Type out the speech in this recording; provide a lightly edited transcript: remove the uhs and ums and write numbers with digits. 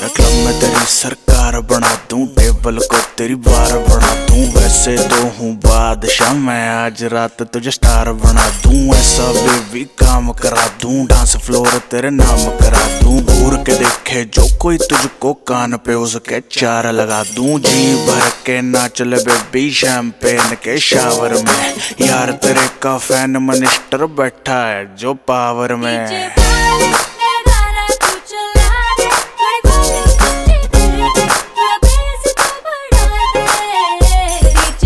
Club में तेरी सरकार बना दूं, टेबल को तेरी बार बना दूं। वैसे तो हूँ बादशाह मैं, आज रात तुझे स्टार बना दूं। ऐसा बेबी काम करा दूं, डांस फ्लोर तेरे नाम करा दूं। घूर के देखे जो कोई तुझको, कान पे उसके चार लगा दूं। जी भर के नाच ले बेबी शैंपेन के शावर में, यार तेरे का फैन मिनिस्टर बैठा है जो पावर में।